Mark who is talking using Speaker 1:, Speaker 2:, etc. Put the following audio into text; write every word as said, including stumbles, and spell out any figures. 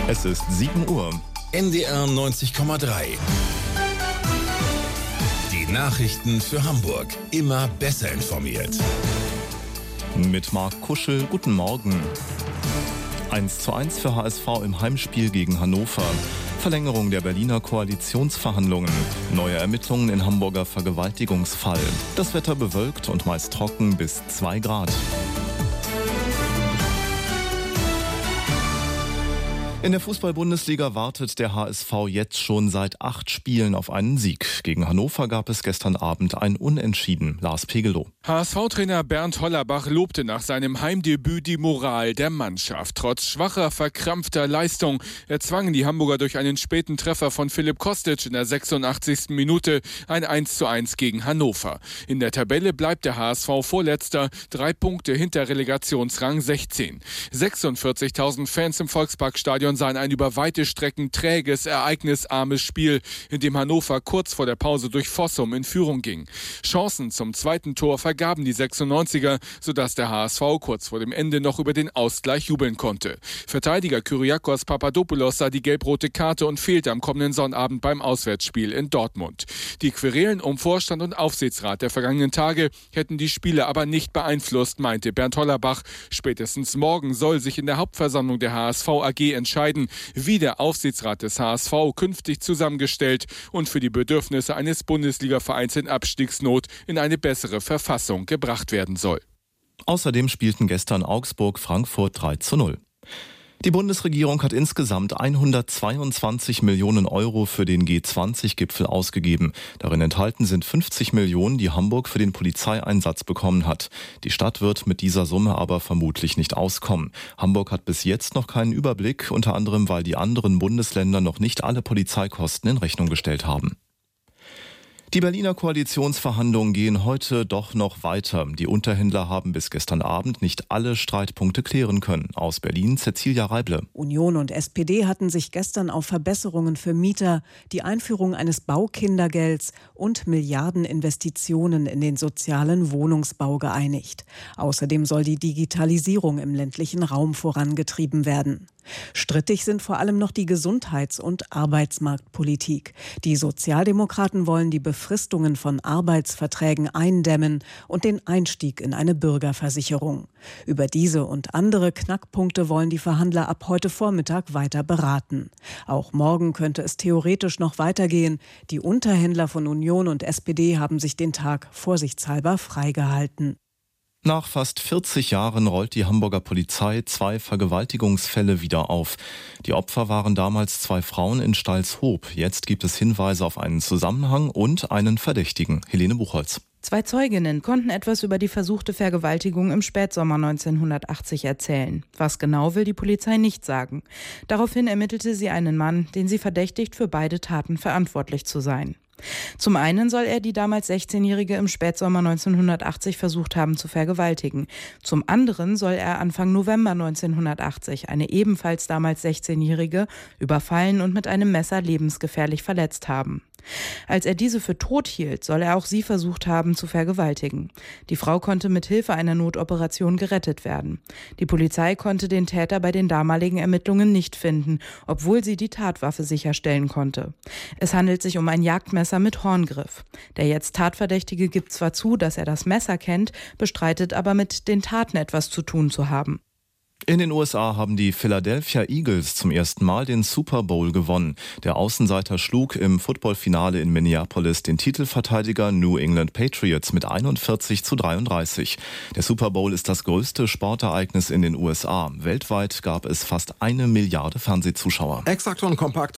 Speaker 1: Es ist sieben Uhr.
Speaker 2: N D R neunzig Komma drei. Die Nachrichten für Hamburg. Immer besser informiert.
Speaker 1: Mit Marc Kuschel, guten Morgen. eins zu eins für H S V im Heimspiel gegen Hannover. Verlängerung der Berliner Koalitionsverhandlungen. Neue Ermittlungen in Hamburger Vergewaltigungsfall. Das Wetter bewölkt und meist trocken bis zwei Grad. In der Fußball-Bundesliga wartet der H S V jetzt schon seit acht Spielen auf einen Sieg. Gegen Hannover gab es gestern Abend ein Unentschieden. Lars Pegelow.
Speaker 3: H S V-Trainer Bernd Hollerbach lobte nach seinem Heimdebüt die Moral der Mannschaft. Trotz schwacher, verkrampfter Leistung erzwangen die Hamburger durch einen späten Treffer von Philipp Kostic in der sechsundachtzigsten Minute ein eins zu eins gegen Hannover. In der Tabelle bleibt der H S V Vorletzter, drei Punkte hinter Relegationsrang sechzehn. sechsundvierzigtausend Fans im Volksparkstadion sahen ein über weite Strecken träges, ereignisarmes Spiel, in dem Hannover kurz vor der Pause durch Fossum in Führung ging. Chancen zum zweiten Tor vergaben die sechsundneunziger, sodass der H S V kurz vor dem Ende noch über den Ausgleich jubeln konnte. Verteidiger Kyriakos Papadopoulos sah die gelb-rote Karte und fehlte am kommenden Sonnabend beim Auswärtsspiel in Dortmund. Die Querelen um Vorstand und Aufsichtsrat der vergangenen Tage hätten die Spiele aber nicht beeinflusst, meinte Bernd Hollerbach. Spätestens morgen soll sich in der Hauptversammlung der H S V A G entscheiden, wie der Aufsichtsrat des H S V künftig zusammengestellt und für die Bedürfnisse eines Bundesliga-Vereins in Abstiegsnot in eine bessere Verfassung gebracht werden soll.
Speaker 1: Außerdem spielten gestern Augsburg Frankfurt drei zu null. Die Bundesregierung hat insgesamt hundertzweiundzwanzig Millionen Euro für den G zwanzig Gipfel ausgegeben. Darin enthalten sind fünfzig Millionen, die Hamburg für den Polizeieinsatz bekommen hat. Die Stadt wird mit dieser Summe aber vermutlich nicht auskommen. Hamburg hat bis jetzt noch keinen Überblick, unter anderem weil die anderen Bundesländer noch nicht alle Polizeikosten in Rechnung gestellt haben. Die Berliner Koalitionsverhandlungen gehen heute doch noch weiter. Die Unterhändler haben bis gestern Abend nicht alle Streitpunkte klären können. Aus Berlin Cecilia Reible.
Speaker 4: Union und S P D hatten sich gestern auf Verbesserungen für Mieter, die Einführung eines Baukindergelds und Milliardeninvestitionen in den sozialen Wohnungsbau geeinigt. Außerdem soll die Digitalisierung im ländlichen Raum vorangetrieben werden. Strittig sind vor allem noch die Gesundheits- und Arbeitsmarktpolitik. Die Sozialdemokraten wollen die Befristungen von Arbeitsverträgen eindämmen und den Einstieg in eine Bürgerversicherung. Über diese und andere Knackpunkte wollen die Verhandler ab heute Vormittag weiter beraten. Auch morgen könnte es theoretisch noch weitergehen. Die Unterhändler von Union und S P D haben sich den Tag vorsichtshalber freigehalten.
Speaker 1: Nach fast vierzig Jahren rollt die Hamburger Polizei zwei Vergewaltigungsfälle wieder auf. Die Opfer waren damals zwei Frauen in Stalshoop. Jetzt gibt es Hinweise auf einen Zusammenhang und einen Verdächtigen. Helene Buchholz.
Speaker 5: Zwei Zeuginnen konnten etwas über die versuchte Vergewaltigung im Spätsommer neunzehnhundertachtzig erzählen. Was genau, will die Polizei nicht sagen. Daraufhin ermittelte sie einen Mann, den sie verdächtigt, für beide Taten verantwortlich zu sein. Zum einen soll er die damals sechzehnjährige im Spätsommer neunzehnhundertachtzig versucht haben zu vergewaltigen. Zum anderen soll er Anfang November neunzehnhundertachtzig eine ebenfalls damals sechzehnjährige überfallen und mit einem Messer lebensgefährlich verletzt haben. Als er diese für tot hielt, soll er auch sie versucht haben zu vergewaltigen. Die Frau konnte mit Hilfe einer Notoperation gerettet werden. Die Polizei konnte den Täter bei den damaligen Ermittlungen nicht finden, obwohl sie die Tatwaffe sicherstellen konnte. Es handelt sich um ein Jagdmesser mit Horngriff. Der jetzt Tatverdächtige gibt zwar zu, dass er das Messer kennt, bestreitet aber mit den Taten etwas zu tun zu haben.
Speaker 1: In den U S A haben die Philadelphia Eagles zum ersten Mal den Super Bowl gewonnen. Der Außenseiter schlug im Footballfinale in Minneapolis den Titelverteidiger New England Patriots mit einundvierzig zu dreiunddreißig. Der Super Bowl ist das größte Sportereignis in den U S A. Weltweit gab es fast eine Milliarde Fernsehzuschauer.
Speaker 2: Exakt und kompakt.